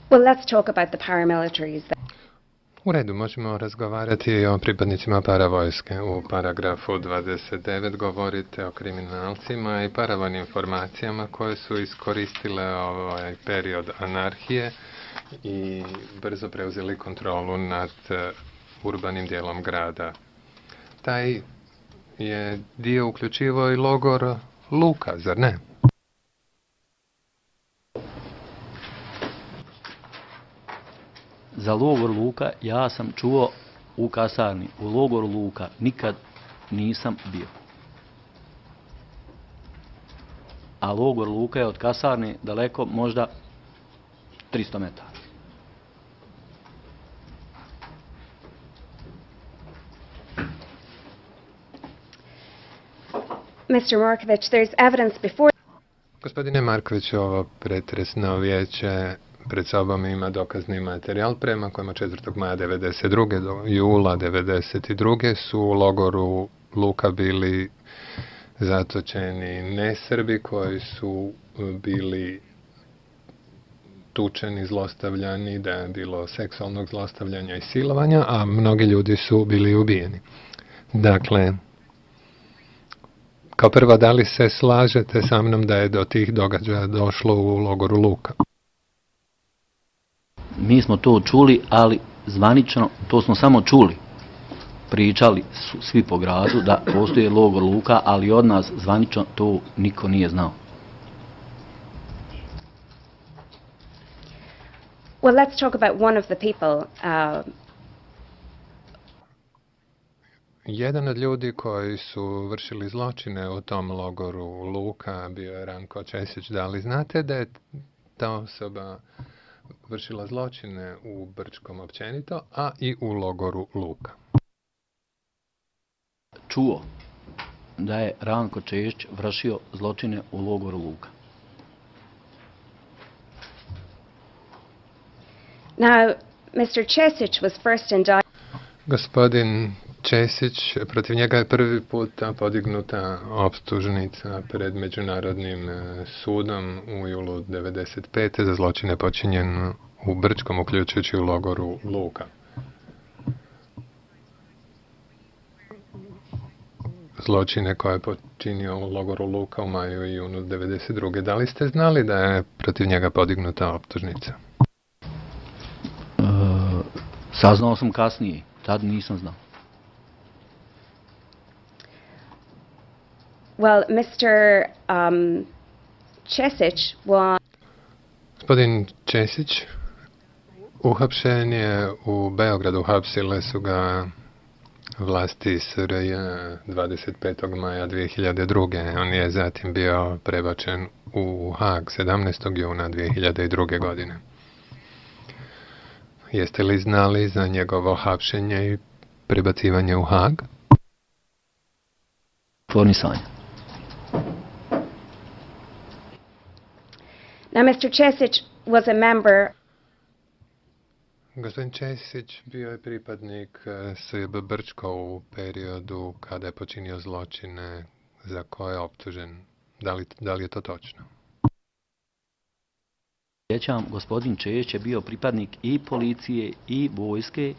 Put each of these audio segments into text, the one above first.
Well, let's talk about the paramilitaries. U redu, možemo razgovarati i o pripadnicima paravojske. U paragrafu 29 govorite o kriminalcima i paravojnim formacijama koje su iskoristile ovaj period anarhije i brzo preuzeli kontrolu nad urbanim dijelom grada. Taj je dio uključivao i logor Luka, zar ne? Za logor Luka ja sam čuo u kasarni. U logoru Luka nikad nisam bio. A logor Luka je od kasarne daleko možda 300 metara. Mr. Markovic, there's evidence before... Gospodine Marković, ovo pretresno vijeće pred sobom ima dokazni materijal prema kojima 4. maja 1992. do jula 1992. su u logoru Luka bili zatočeni nesrbi koji su bili tučeni, zlostavljani, da je bilo seksualnog zlostavljanja i silovanja, a mnogi ljudi su bili ubijeni. Dakle, kao prvo, da li se slažete sa mnom da je do tih događaja došlo u logoru Luka? Mi smo to čuli, ali zvanično, to smo samo čuli. Pričali su svi po gradu da postoji logor Luka, ali od nas zvanično to niko nije znao. Well, let's talk about one of the people. Jedan od ljudi koji su vršili zločine u tom logoru Luka bio je Ranko Česić. Da li znate da je ta osoba vršila zločine u Brčkom općenito, a i u logoru Luka? Čuo da je Ranko Česić vršio zločine u logoru Luka. Now, Mr. Česić was first indicted. Gospodin Česić, protiv njega je prvi puta podignuta optužnica pred Međunarodnim sudom u julu 1995. za zločine počinjen u Brčkom, uključujući u logoru Luka. Zločine koje je počinio u logoru Luka u maju i junu 1992. Da li ste znali da je protiv njega podignuta optužnica? Saznao sam kasnije, tad nisam znao. Well, Mr. Česić was... Gospodin Česić uhapšen je u Beogradu. Uhapsile su ga vlasti SRJ 25. maja 2002. On je zatim bio prebačen u Hag 17. juna 2002. godine. Jeste li znali za njegovo hapšenje i prebacivanje u Hag? Fornisanje. Now, Mr. Česić was a member... Gospodin Česić bio je pripadnik SJB Brčko u periodu kada je počinio zločine za koje je optužen. Da li je to točno? Sjećam, gospodin Česić je bio pripadnik i policije i vojske,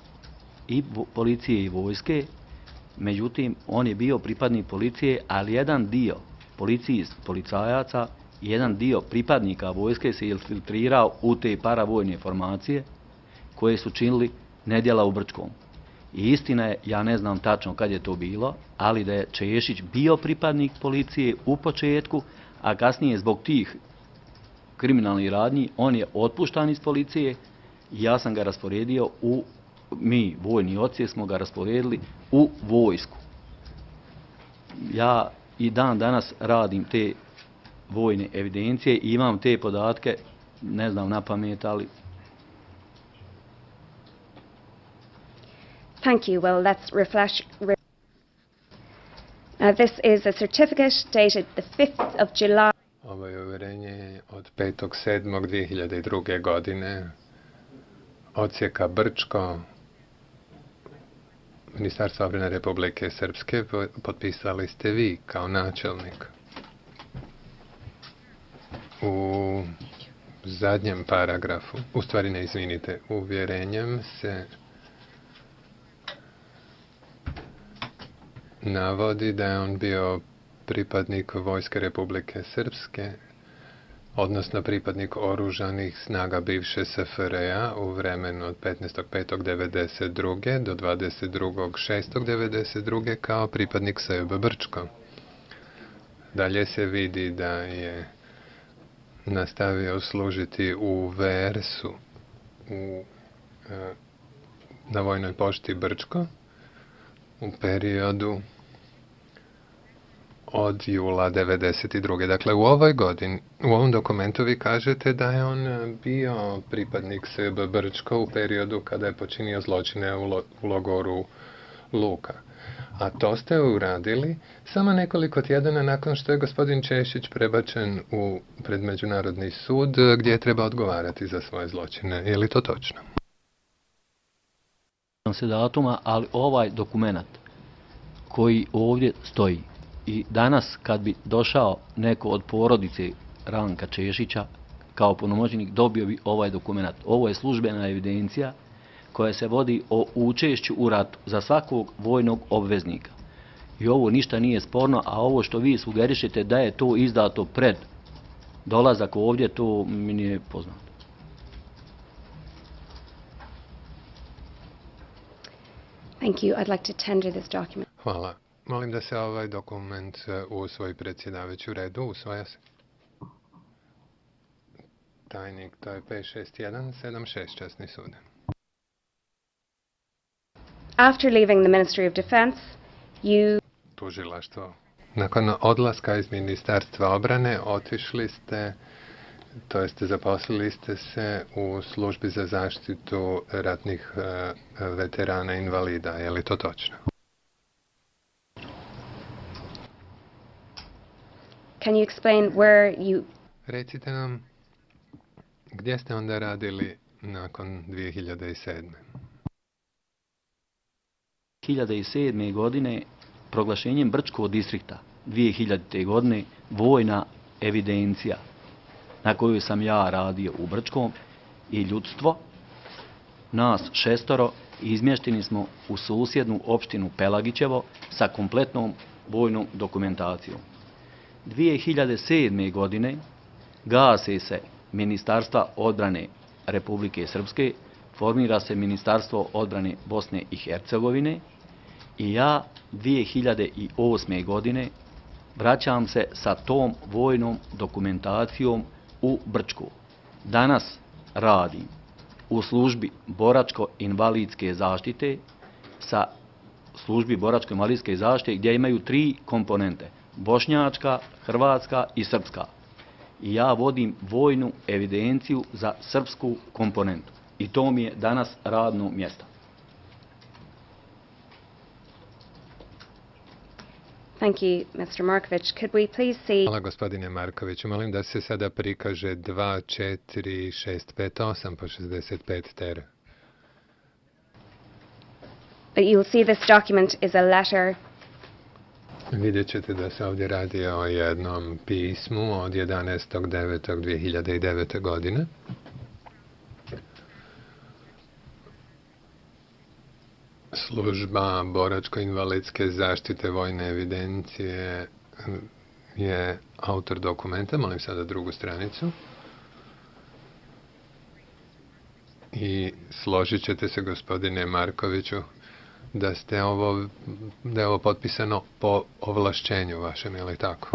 međutim, on je bio pripadnik policije, ali jedan dio policajaca i jedan dio pripadnika vojske se infiltrirao u te paravojne formacije koje su činili nedjela u Brčkom. I istina je, ja ne znam tačno kad je to bilo, ali da je Česić bio pripadnik policije u početku, a kasnije zbog tih kriminalnih radnji, on je otpuštan iz policije i ja sam ga rasporedio mi, vojni oci, smo ga rasporedili u vojsku. Ja i dan danas radim te vojne evidencije i imam te podatke, ne znam na pamet, ali... Thank you. Well, let's refresh. This is a certificate dated the 5th of July. Ovo je uvjerenje od 5.7.2002. godine. Odsjeka Brčko, Ministarstva obrane Republike Srpske, potpisali ste vi kao načelnik. U zadnjem paragrafu, u stvari ne izvinite, uvjerenjem se navodi da je on bio pripadnik Vojske Republike Srpske, odnosno pripadnik oružanih snaga bivše SFRJ u vremenu od 15.5.1992. do 22.6.1992. kao pripadnik SJB Brčko. Dalje se vidi da je nastavio služiti u VRS-u na Vojnoj pošti Brčko u periodu od jula 1992. Dakle, u ovoj godini, u ovom dokumentu vi kažete da je on bio pripadnik SJB Brčko u periodu kada je počinio zločine u logoru Luka. A to ste uradili samo nekoliko tjedana nakon što je gospodin Češić prebačen pred Međunarodni sud gdje je treba odgovarati za svoje zločine. Je li to točno? Se datuma, ali ovaj dokument koji ovdje stoji i danas kad bi došao neko od porodice Ranka Češića kao punomoćnik, dobio bi ovaj dokument. Ovo je službena evidencija koja se vodi o učešću u ratu za svakog vojnog obveznika. I ovo ništa nije sporno, a ovo što vi sugerišete da je to izdato pred dolazak ovdje, to mi nije poznato. Thank you. I'd like to tender this document. Hvala. Molim da se ovaj dokument usvoji, predsjedavajući. U redu, usvaja se. Tajnik, to je 56176, časni sud. After leaving the Ministry of Defence, you... Tužilaštvo. Nakon odlaska iz Ministarstva obrane otišli ste, to jest zaposlili ste se u službi za zaštitu ratnih veterana invalida. Je li to točno? Can you explain where you... Recite nam, gdje ste onda radili nakon 2007. 2007. godine proglašenjem Brčkog distrikta 2000. godine vojna evidencija na koju sam ja radio u Brčkom i ljudstvo, nas 6 izmješteni smo u susjednu opštinu Pelagićevo sa kompletnom vojnom dokumentacijom. 2007. godine gase se Ministarstva odbrane Republike Srpske, formira se Ministarstvo odbrane Bosne i Hercegovine i ja 2008. godine vraćam se sa tom vojnom dokumentacijom u Brčko. Danas radim u službi boračko-invalidske zaštite sa službi boračko-invalidske zaštite gdje imaju 3 komponente. Bošnjačka, hrvatska i srpska. I ja vodim vojnu evidenciju za srpsku komponentu. I to mi je danas radno mjesto. Thank you, Mr. Markovic. Could we please see... Hvala, gospodine Markoviću. Molim da se sada prikaže 24658 po 65 ter. You'll see this document is a letter. Vidjet ćete da se ovdje radi o jednom pismu od 11.9.2009. godine. Služba boračko-invalidske zaštite vojne evidencije je autor dokumenta. Molim sada drugu stranicu. I složit ćete se, gospodine Markoviću, da je ovo potpisano po ovlašćenju vašem, je li tako?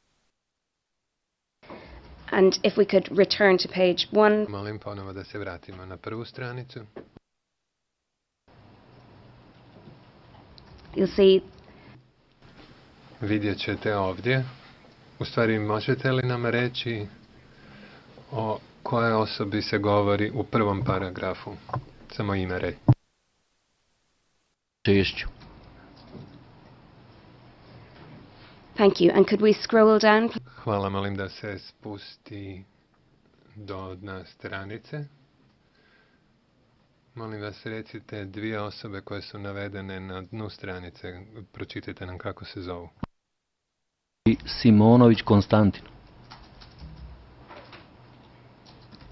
And if we could return to page 1. Molim ponovo da se vratimo na prvu stranicu. You'll see... Vidjet ćete ovdje. U stvari, možete li nam reći o kojoj osobi se govori u prvom paragrafu? Samo ime reći. Češću. Thank you. And could we scroll down? Hvala, molim da se spusti do dna stranice. Molim vas, recite 2 osobe koje su navedene na dnu stranice. Pročitajte nam kako se zovu. Simonović Konstantin.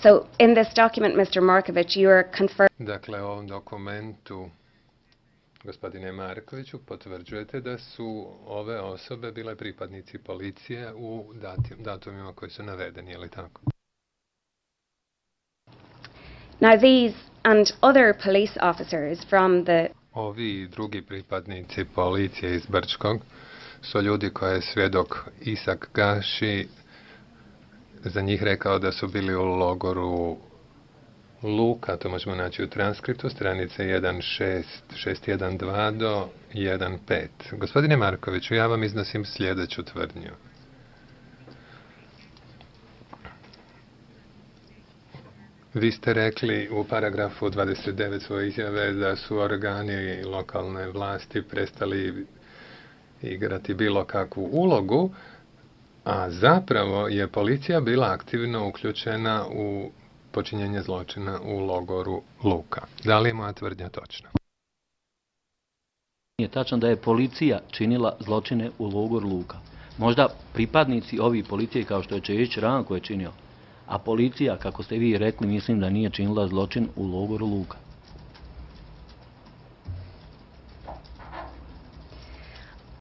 So in this document, Mr. Markovic, you are confirming. Dakle, u ovom dokumentu, gospodine Markoviću, potvrđujete da su ove osobe bile pripadnici policije u datumima koji su navedeni, je li tako? Now these and other police officers from the Ovi i drugi pripadnici policije iz Brčkog su ljudi koje je svjedok Isak Gaši za njih rekao da su bili u logoru Luka, to možemo naći u transkriptu, stranice 1.6.6.1.2 do 1.5. Gospodine Markoviću, ja vam iznosim sljedeću tvrdnju. Vi ste rekli u paragrafu 29 svoje izjave da su organi lokalne vlasti prestali igrati bilo kakvu ulogu, a zapravo je policija bila aktivno uključena u počinjenje zločina u logoru Luka. Da li je moja tvrdnja točna? Nije tačno da je policija činila zločine u logoru Luka. Možda pripadnici ovi policije kao što je Čejić Ranko je činio, a policija, kako ste vi rekli, mislim da nije činila zločin u logoru Luka.